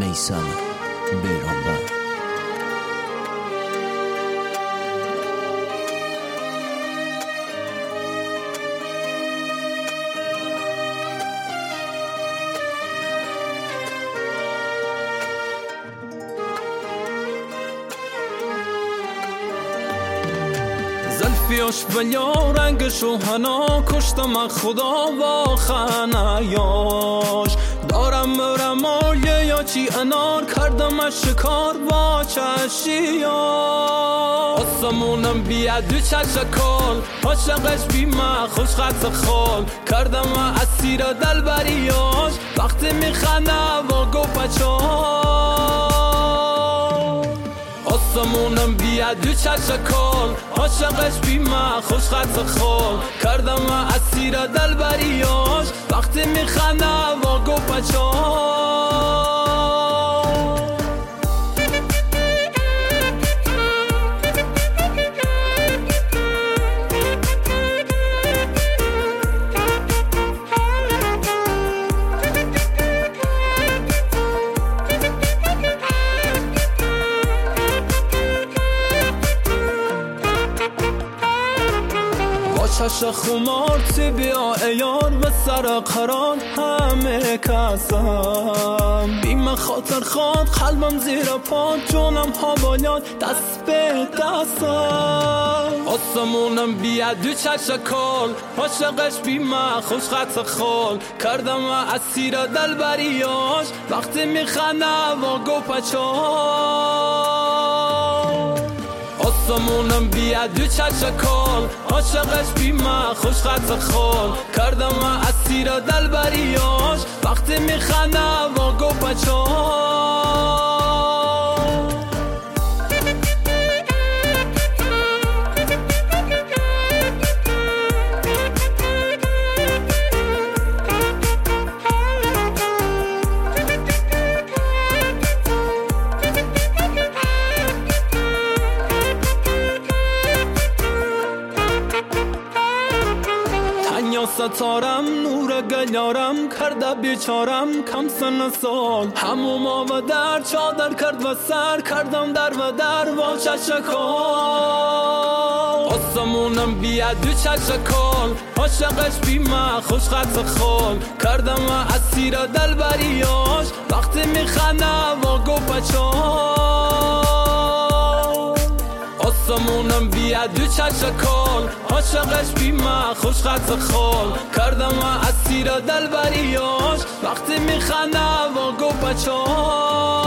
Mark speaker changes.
Speaker 1: میثم بیرانبر.
Speaker 2: زلفیاش بلیا رنگ شوهنا کشتم خدا با خنایاش. دارم برم آلیه یا چی انار کردم شکار با چشیاش. آسمونم بیاد دو چشکال عاشقش بی من خوش خط خال کردم اسیر دلبریاش. وقتی میخنه با گوپچاش آسمونم بیاد دو چشکال عاشقش بی من خوش خط خال کردم اسیر دلبریاش. وقتی میخنه با گوپچاش چش خمار تی بیا ایار به سر قرار همه کسم بی من خاطر خواد قلبم زیر پاد جونم حوالیات دست به دستم. آسمونم بیاد دو چشکال عاشقش بی من خوش خط خال کردم اسیر دلبریاش. وقتی میخنه با گوپچاش آسمونم بیاد دو چشکال عاشقش بی من خوش خط خال کردم اسیر دلبریاش. وقتی میخنه با گوپچاش ستارم نور گلیارم کرده بیچارم کم سن سال هموم و در چادر کرد و سر کردم در و در با چشکال. آسمونم بیاد دو چشکال عاشقش بی من خوش خط خال کردم اسیر دلبریاش. وقتی میخنه با گوپچاش آسمونم بیاد دو چشکال عاشقش بی من خوش خط خال کردم اسیر دلبریاش. وقتی میخنه با گوپچاش